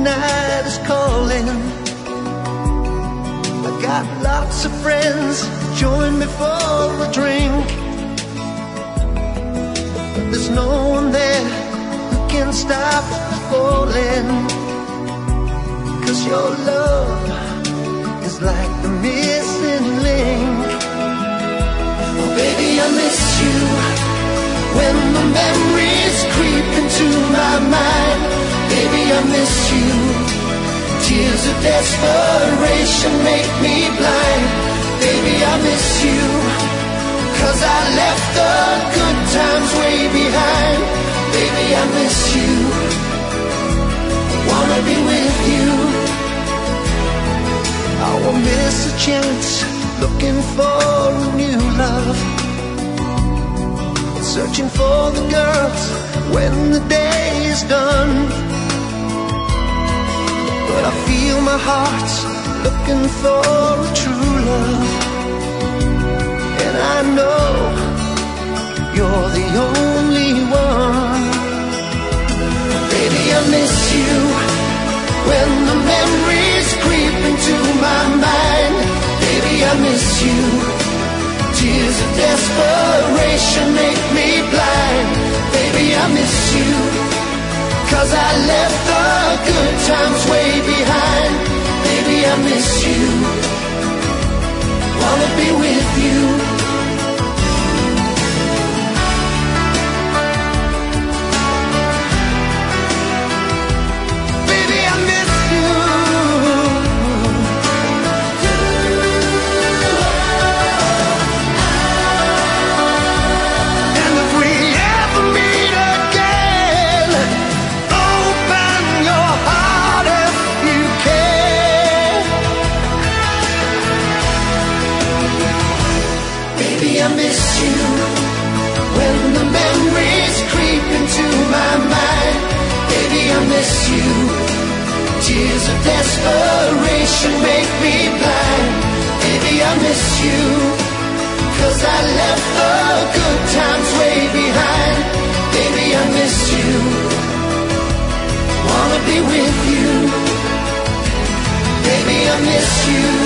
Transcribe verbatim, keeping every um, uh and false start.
night is calling. I got lots of friends, join me for a drink. But there's no one there who can stop falling. 'Cause your love is like the missing link. Oh baby, I miss you when the memories creep into my mind. Baby, I miss you. Tears of desperation make me blind. Baby, I miss you, 'cause I left the good times way behind. Baby, I miss you, I wanna be with you. I won't miss a chance, looking for a new love, searching for the girls when the day is done. But I feel my heart's looking for a true love, and I know you're the only one. Baby, I miss you when the memories creep into my mind. Baby, I miss you. Tears of desperation make me blind. Baby, I miss you, 'cause I left the good times way behind. Baby, I miss you, wanna be with you. Baby, I miss you. And if we ever meet again, open your heart if you can. Baby, I miss you when the memories creep into my mind. Baby, I miss you. Tears of desperation make me blind. Baby, I miss you, 'cause I left the good times way behind. Baby, I miss you, wanna be with you. Baby, I miss you.